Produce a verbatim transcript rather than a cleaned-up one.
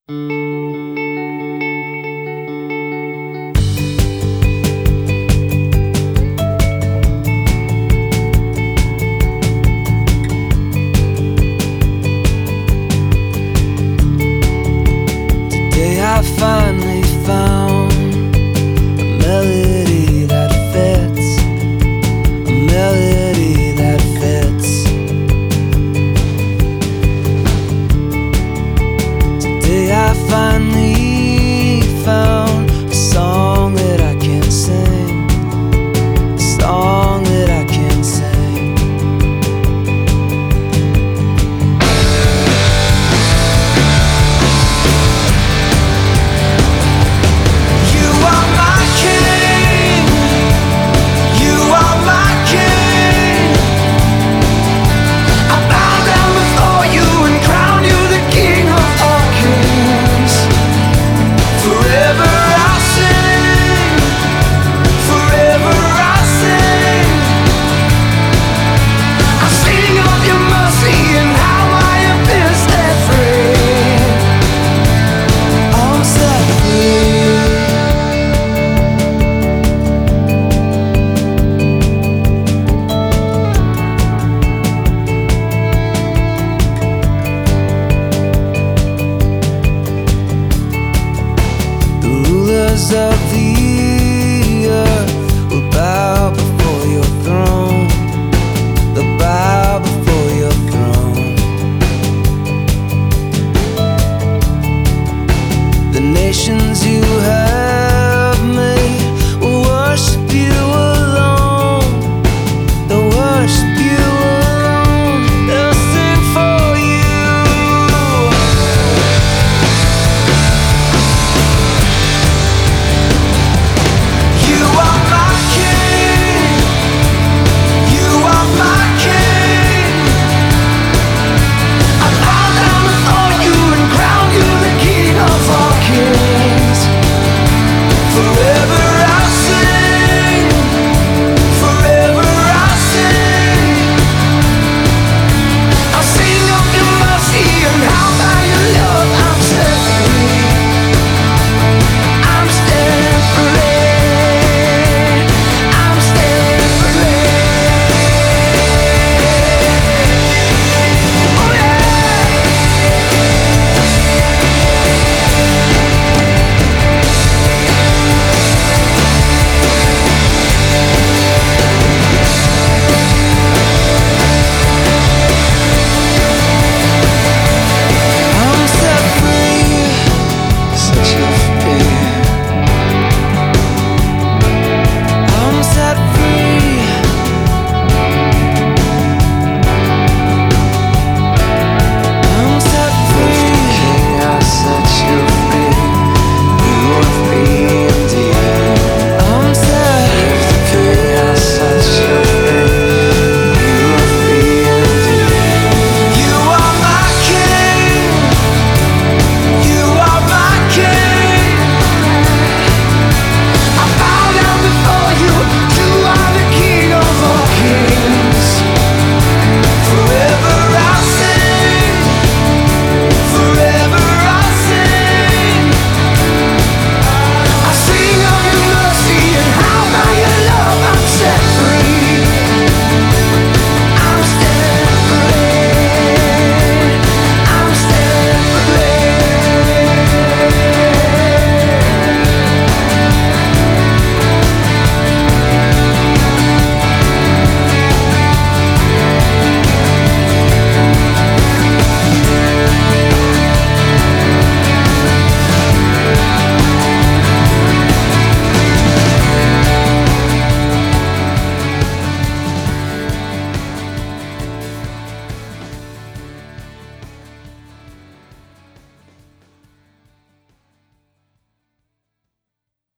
Today I finally found a melody that fits, a melody that fits. Today I finally found a song that I can sing, a song that I can sing. You are my king, you are my king. I bow down before you and crown you the king of all kings. Forever I'll sing, forever I'll sing. I'll sing of your mercy and how I have been set free. I'm set free. The rulers of the